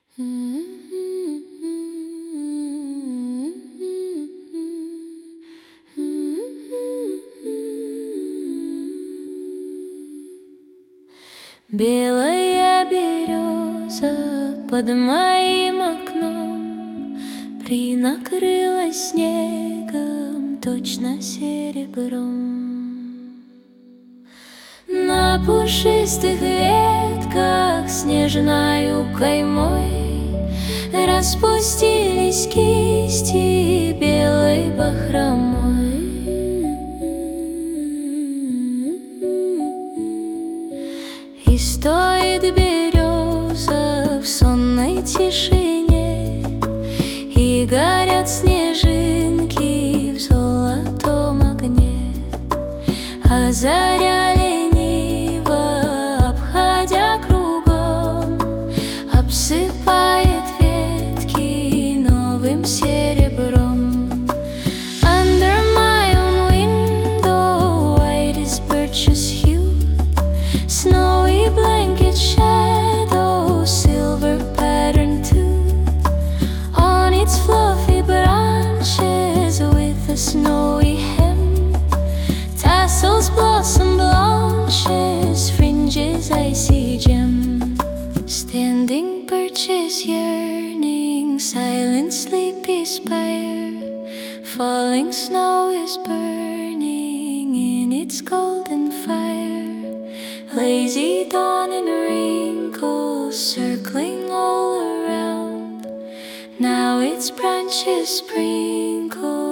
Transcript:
Белая береза под моим окном принакрылась снегом, точно серебром. На пушистых ветках снежною каймой распустились кисти белой бахромой. И стоит береза в сонной тишине, и горят снежинки в золотом огне, а заря лениво, обходя кругом, обсыпает ветки новым серебром. Under my own window, white as birch's hue, snowy blanket shadow, silver pattern too, on its fluffy branches with a snowy hem, tassels, blossom blanches, fringes, icy gem. Standing birches yearning, silent sleepy spire, falling snow is burning in its golden fire. Lazy dawn and wrinkles circling all around, now its branches sprinkle